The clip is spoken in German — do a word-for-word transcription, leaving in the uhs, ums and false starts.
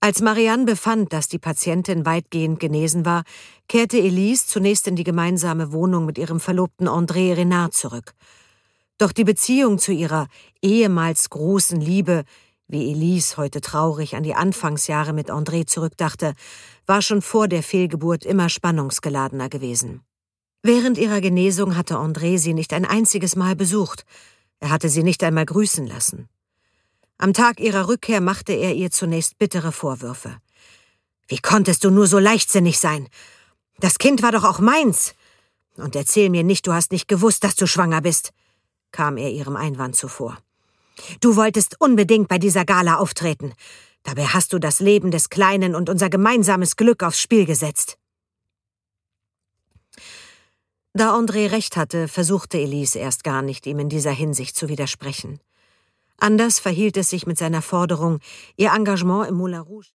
Als Marianne befand, dass die Patientin weitgehend genesen war, kehrte Elise zunächst in die gemeinsame Wohnung mit ihrem Verlobten André Renard zurück. Doch die Beziehung zu ihrer ehemals großen Liebe, wie Elise heute traurig an die Anfangsjahre mit André zurückdachte, war schon vor der Fehlgeburt immer spannungsgeladener gewesen. Während ihrer Genesung hatte André sie nicht ein einziges Mal besucht. Er hatte sie nicht einmal grüßen lassen. Am Tag ihrer Rückkehr machte er ihr zunächst bittere Vorwürfe. »Wie konntest du nur so leichtsinnig sein? Das Kind war doch auch meins. Und erzähl mir nicht, du hast nicht gewusst, dass du schwanger bist«, kam er ihrem Einwand zuvor. »Du wolltest unbedingt bei dieser Gala auftreten. Dabei hast du das Leben des Kleinen und unser gemeinsames Glück aufs Spiel gesetzt.« Da André recht hatte, versuchte Elise erst gar nicht, ihm in dieser Hinsicht zu widersprechen. Anders verhielt es sich mit seiner Forderung, ihr Engagement im Moulin Rouge